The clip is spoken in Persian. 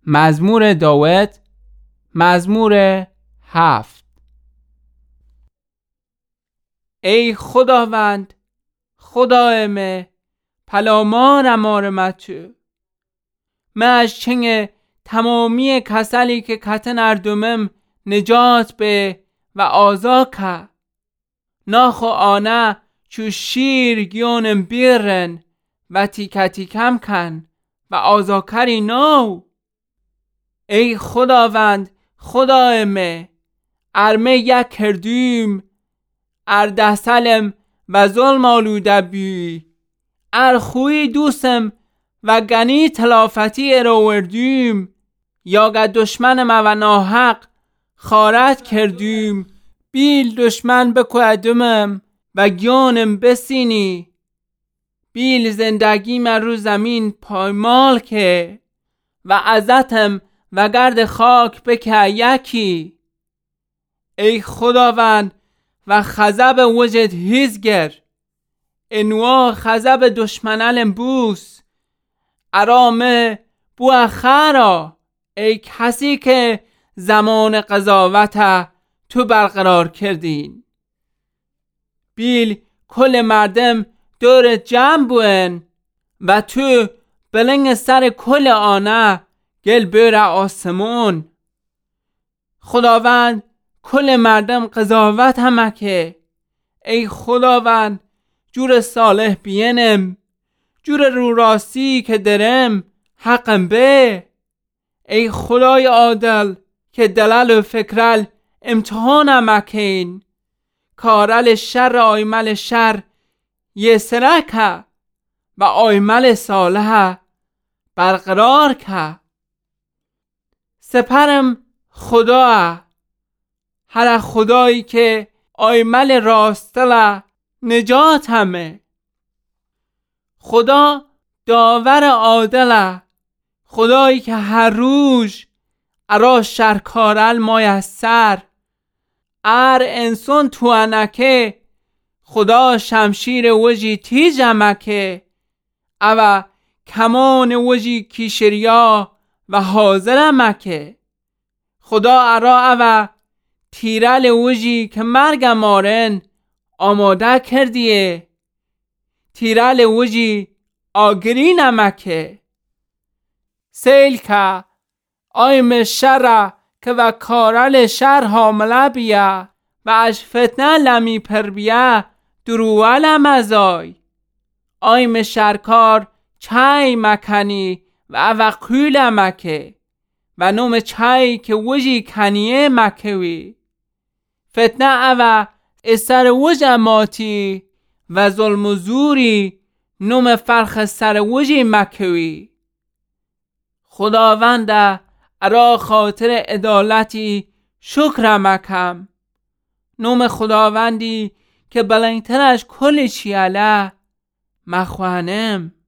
مزمور داوود، مزمور 7. ای خداوند، خدای من، پلامانم آرمت. من از چنگ تمامی کسلی که کتن اردومم نجات به و آزا که. ناخو آنه چو شیر گیونم بیرن و تیکه تیکم کن و آزاکری نو. ای خداوند، خدای من، ارمه یک کردیم، ده سلم و ظلم آلوده بی. خوی دوستم و گنی تلافتی اروردیم، یا گه دشمن ما و ناحق خارت کردیم. بیل دشمن بکودمم و گیانم بسینی. بیل زندگی من رو زمین پایمال که و عزتم و گرد خاک بکه یکی. ای خداوند و خذب وجد هیزگر، انوا خذب دشمنالم بوس. ارامه بو اخرا، ای کسی که زمان قضاوت تو برقرار کردین. بیل کل مردم دور جمع بوین و تو بلنگ سر کل آنه گل بر آسمون. خداوند کل مردم قضاوت همکه. ای خداوند جور صالح بینم، جور رو راستی که درم حقم به. ای خدای عادل که دلال و فکرال امتحانم مکین. کارل شر آیمل شر یه سرکه و آیمل صالح برقرار که. سپرم خدا، هر خدایی که آیمل راستله نجات همه. خدا داور عادله، خدایی که هر روز ارا شرکارل مایسر. انسان تو انکه خدا شمشیر وجی تیجمکه. او کمان وجی کیشریا و حاضر مکه. خدا ارا او تیرل وجی که مرگ مارن آماده کردیه. تیرل وجی آگری نمکه. سیل که آیم شر که و کارل شر حامله بیا و اش فتنه لمی پر بیا دروال مزای. آیم شرکار چای مکنی و او قیل مکه و نوم چای که وجی کنیه مکوی. فتنه او سر وجه ماتی و ظلم و زوری نوم فرخ سر وجی مکوی. خداونده ارا خاطر عدالتی شکر مکم. نوم خداوندی که بلندتر از کل چیاله مخوانم.